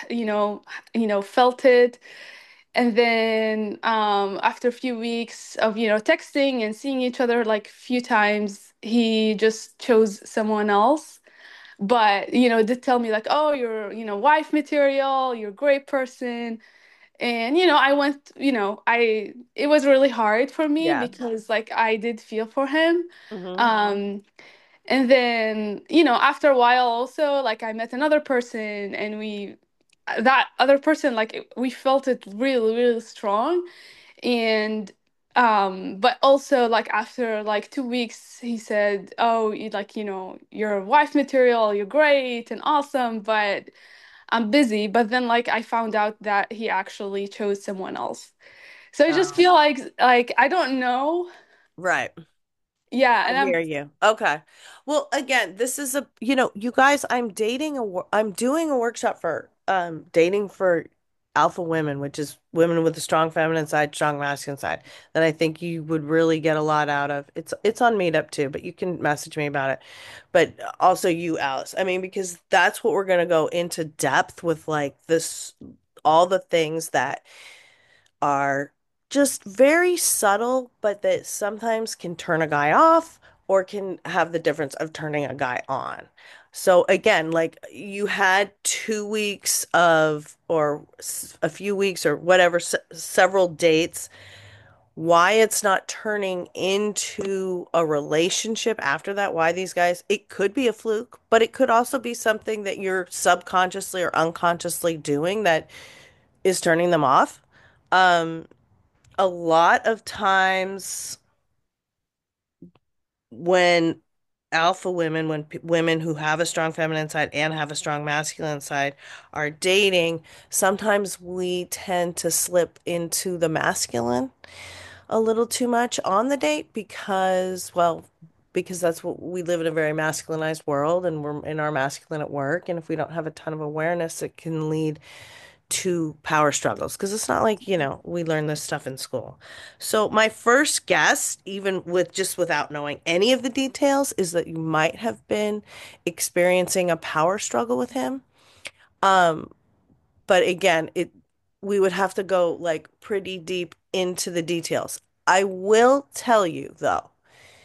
felt it. And then after a few weeks of, texting and seeing each other like a few times, he just chose someone else. But, did tell me like, oh, you're, wife material, you're a great person. And I went, it was really hard for me Yeah. because like I did feel for him. Hmm. Um and then, after a while also like I met another person, and that other person, like we felt it really, really strong. And but also like after like 2 weeks he said, oh, like, you're wife material, you're great and awesome, but I'm busy. But then like I found out that he actually chose someone else. So I just Oh, feel like I don't know. right. Yeah, I and hear you. Okay. Well, again, this is a, you know, you guys, I'm doing a workshop for dating for alpha women, which is women with a strong feminine side, strong masculine side, that I think you would really get a lot out of. It's on Meetup too, but you can message me about it. But also you, Alice. I mean, because that's what we're going to go into depth with, like this, all the things that are just very subtle, but that sometimes can turn a guy off or can have the difference of turning a guy on. So again, like you had 2 weeks of, or a few weeks or whatever, several dates. Why it's not turning into a relationship after that, why these guys, it could be a fluke, but it could also be something that you're subconsciously or unconsciously doing that is turning them off. Um, a lot of times when alpha women, when women who have a strong feminine side and have a strong masculine side are dating, sometimes we tend to slip into the masculine a little too much on the date because, well, because that's what we live in, a very masculinized world, and we're in our masculine at work. And if we don't have a ton of awareness, it can lead to power struggles because it's not like, you know, we learn this stuff in school. So my first guess, even with just without knowing any of the details, is that you might have been experiencing a power struggle with him. Um, but again, it we would have to go like pretty deep into the details. I will tell you though,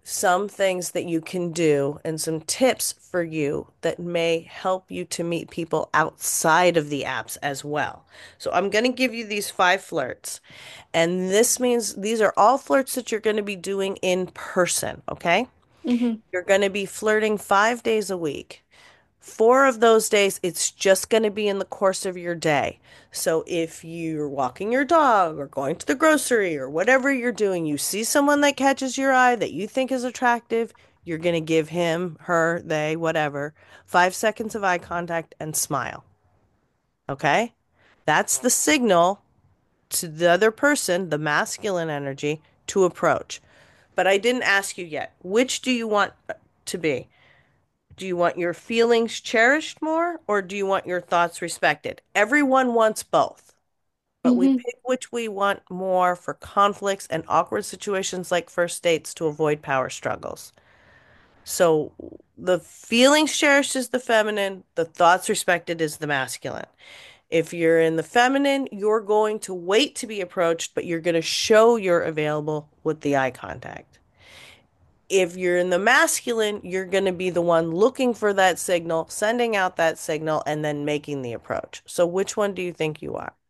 some things that you can do and some tips for you that may help you to meet people outside of the apps as well. So I'm going to give you these 5 flirts, and this means these are all flirts that you're going to be doing in person, okay? Mm-hmm. You're going to be flirting 5 days a week. 4 of those days, it's just going to be in the course of your day. So if you're walking your dog or going to the grocery or whatever you're doing, you see someone that catches your eye that you think is attractive, you're going to give him, her, they, whatever, 5 seconds of eye contact and smile. Okay? That's the signal to the other person, the masculine energy, to approach. But I didn't ask you yet. Which do you want to be? Do you want your feelings cherished more, or do you want your thoughts respected? Everyone wants both, but we Mm-hmm. pick which we want more for conflicts and awkward situations like first dates to avoid power struggles. So the feelings cherished is the feminine, the thoughts respected is the masculine. If you're in the feminine, you're going to wait to be approached, but you're going to show you're available with the eye contact. If you're in the masculine, you're going to be the one looking for that signal, sending out that signal, and then making the approach. So, which one do you think you are?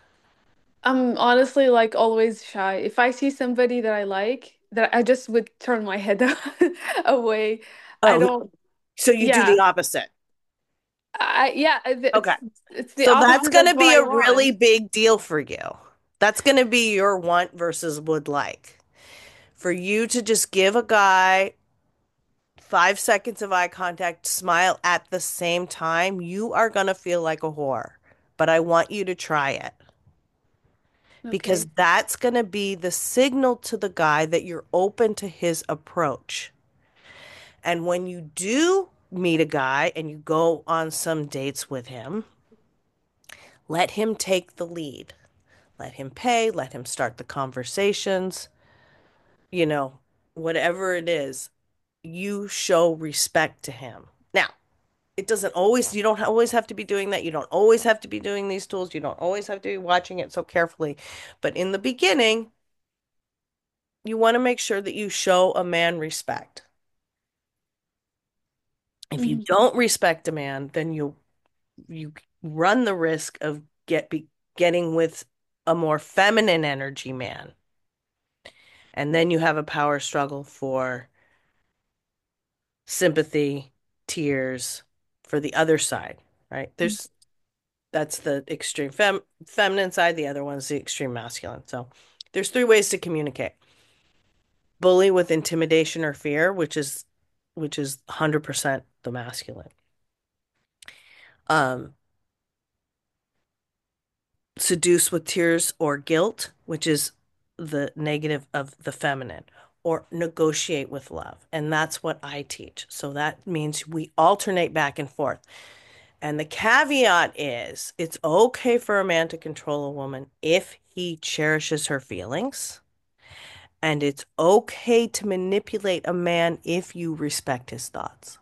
I'm honestly like always shy. If I see somebody that I like, that I just would turn my head away. I Oh, don't, so you do yeah. the opposite. Yeah, Okay. it's the So, that's opposite going of to what be I a really want. big deal for you. That's going to be your want versus would like. For you to just give a guy 5 seconds of eye contact, smile at the same time, you are going to feel like a whore. But I want you to try it, because Okay. that's going to be the signal to the guy that you're open to his approach. And when you do meet a guy and you go on some dates with him, let him take the lead. Let him pay, let him start the conversations, you know, whatever it is, you show respect to him. Now, it doesn't always, you don't always have to be doing that. You don't always have to be doing these tools. You don't always have to be watching it so carefully. But in the beginning, you want to make sure that you show a man respect. If you Hmm. don't respect a man, then you run the risk of getting with a more feminine energy man. And then you have a power struggle for sympathy, tears for the other side, right? That's the extreme feminine side, the other one's the extreme masculine. So there's 3 ways to communicate. Bully with intimidation or fear, which is 100% the masculine. Um, Seduce with tears or guilt, which is the negative of the feminine, or negotiate with love. And that's what I teach. So that means we alternate back and forth. And the caveat is it's okay for a man to control a woman if he cherishes her feelings. And it's okay to manipulate a man if you respect his thoughts.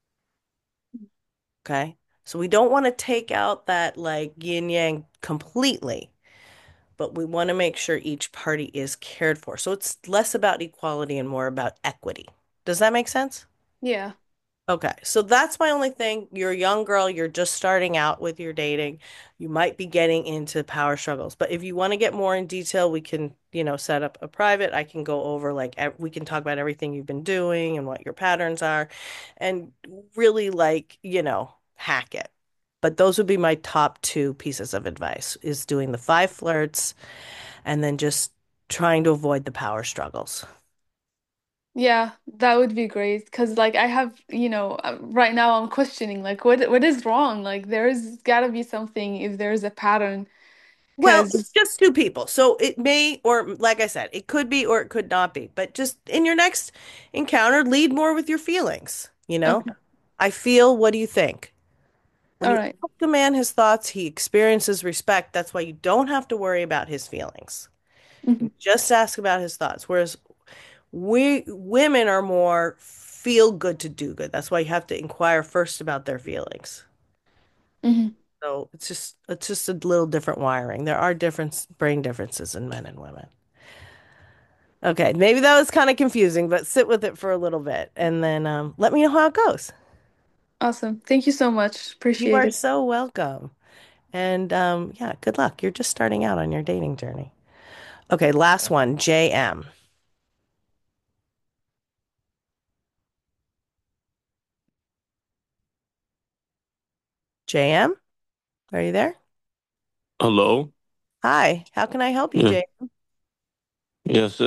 Okay. So we don't want to take out that like yin yang completely, but we want to make sure each party is cared for. So it's less about equality and more about equity. Does that make sense? Yeah. Okay, so that's my only thing. You're a young girl, you're just starting out with your dating. You might be getting into power struggles. But if you want to get more in detail, we can, set up a private. I can go over like we can talk about everything you've been doing and what your patterns are and really like, hack it. But those would be my top 2 pieces of advice is doing the 5 flirts and then just trying to avoid the power struggles. Yeah, that would be great. Because like I have, right now I'm questioning like what is wrong? Like there's gotta be something if there's a pattern. Well, it's Because just 2 people. So it may, or like I said, it could be or it could not be. But just in your next encounter, lead more with your feelings. okay, I feel, what do you think? When all you right. ask a man his thoughts, he experiences respect. That's why you don't have to worry about his feelings. Hmm. You just ask about his thoughts. Whereas we women are more feel good to do good. That's why you have to inquire first about their feelings. Hmm. So it's just a little different wiring. There are different brain differences in men and women. Okay, maybe that was kind of confusing, but sit with it for a little bit and then let me know how it goes. Awesome. Thank you so much. You Appreciate are it. so welcome. And yeah, good luck. You're just starting out on your dating journey. Okay, last one, JM. JM, are you there? Hello. Hi, how can I help you, Yeah. JM? Yes.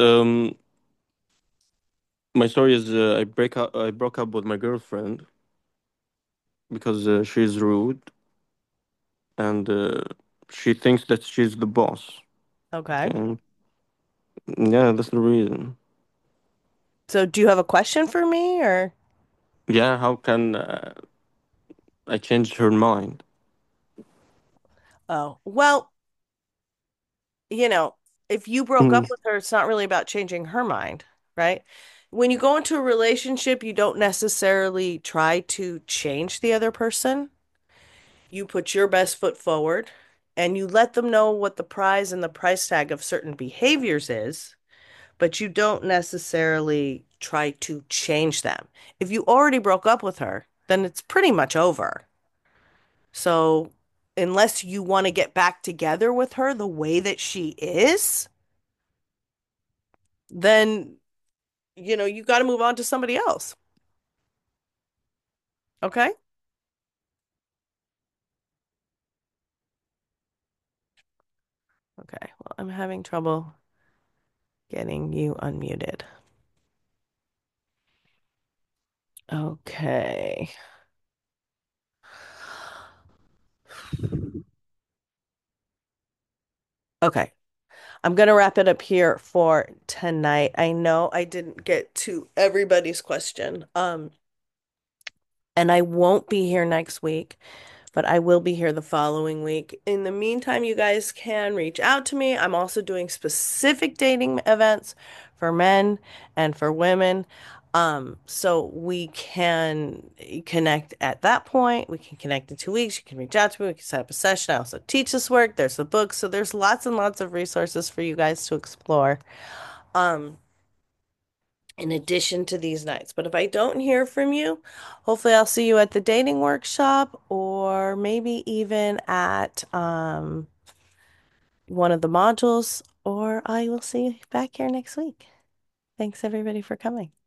My story is I broke up with my girlfriend because she's rude and she thinks that she's the boss. Okay. And yeah, that's the reason. So do you have a question for me or? Yeah. How can I change her mind? Oh, well, you know, if you broke Mm, up with her, it's not really about changing her mind, right? When you go into a relationship, you don't necessarily try to change the other person. You put your best foot forward and you let them know what the prize and the price tag of certain behaviors is, but you don't necessarily try to change them. If you already broke up with her, then it's pretty much over. So, unless you want to get back together with her the way that she is, then you got to move on to somebody else. Okay? Okay. Well, I'm having trouble getting you unmuted. Okay. Okay. I'm going to wrap it up here for tonight. I know I didn't get to everybody's question. And I won't be here next week, but I will be here the following week. In the meantime, you guys can reach out to me. I'm also doing specific dating events for men and for women. So we can connect at that point. We can connect in 2 weeks. You can reach out to me. We can set up a session. I also teach this work. There's the book. So there's lots and lots of resources for you guys to explore. Um, in addition to these nights. But if I don't hear from you, hopefully I'll see you at the dating workshop or maybe even at one of the modules, or I will see you back here next week. Thanks everybody for coming.